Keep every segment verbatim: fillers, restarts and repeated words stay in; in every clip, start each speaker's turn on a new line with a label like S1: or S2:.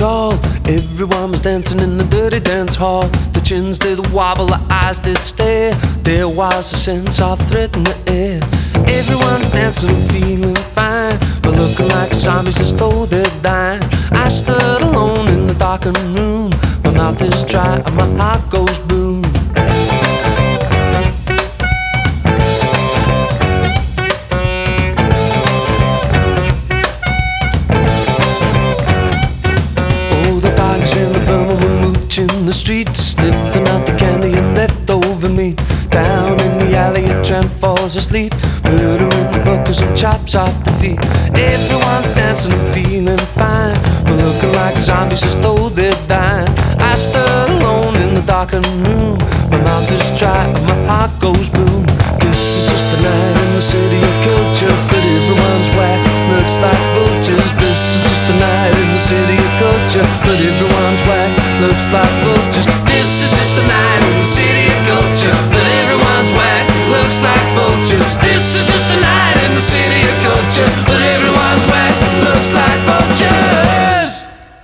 S1: tall. Everyone was dancing in the dirty dance hall. The chins did wobble, the eyes did stare. There was a sense of threat in the air. Everyone's dancing and feeling fine, but looking like zombies as though they're dying. I stood alone in the darkened room. My mouth is dry and my heart goes boom. And the vermin were mooching the streets, sniffing out the candy and leftover meat. Down in the alley a tramp falls asleep, murdering the hookers and chops off the feet. Everyone's dancing and feeling fine, but looking like zombies as though they're dying. I stood alone in the darkened room. My mouth is dry and my heart goes boom. This is just a night in the city of culture, but everyone's whack, looks like vultures. This is just a night in the city of culture, but everyone's whack, looks like vultures. This is just a night in the city of culture, but everyone's whack, looks like vultures. This is just a night in the city of culture, but everyone's whack, looks like vultures.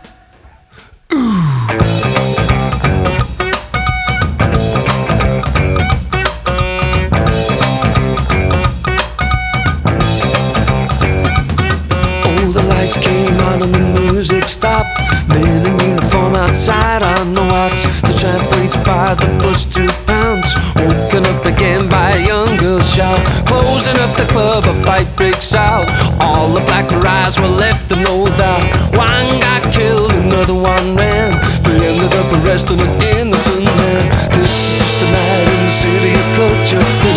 S1: Came on and the music stopped. Men in uniform outside on the watch. The tramp waits by the bus to pounce. Woken up again by a young girl's shout. Closing up the club, a fight breaks out. All the black eyes were left in no doubt. One got killed, another one ran. They ended up arresting an innocent man. This is just a night in the city of culture.